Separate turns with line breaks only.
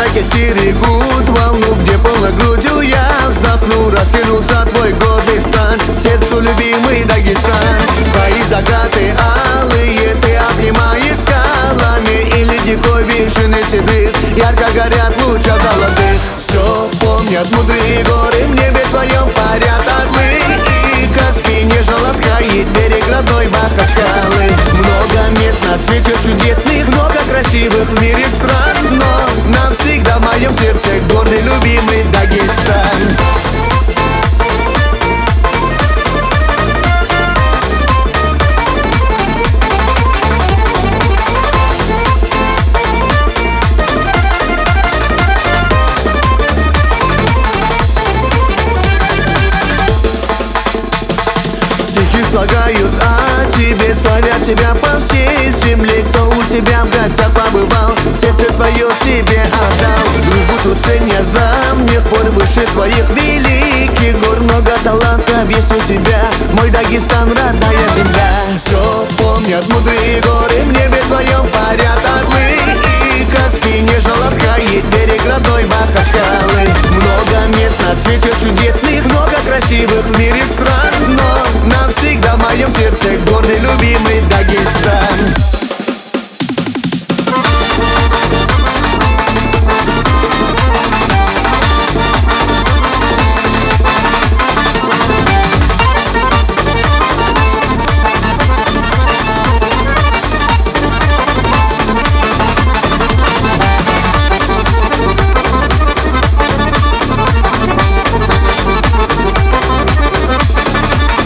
реки стерегут волну, где полной грудью я вздохну. Раскинулся твой гордый стан, сердцу любимый Дагестан. Твои закаты алые ты обнимаешь скалами, и ледникой вершины седых ярко горят лучах золотых. Все помнят мудрые горы, в небе твоем парят орлы, и Каспий нежно ласкает берег родной Махачкалы. Много мест на свете чудесных, много красивых в мире стран, но навсегда в моем сердце гордый любимый Дагестан. Слагают о тебе, славят тебя по всей земле. Кто у тебя в гостях побывал, сердце свое тебе отдал. Дружбу тут ценят с давних пор, выше твоих великих гор. Много талантов есть у тебя, мой Дагестан, родная земля. Все помнят мудрые горы, в небе твоем парят орлы, и Каспий нежно ласкает берег родной Махачкалы. Много мест на свете чудесных, много красивых в мире стран, но навсегда в моем сердце гордый любимый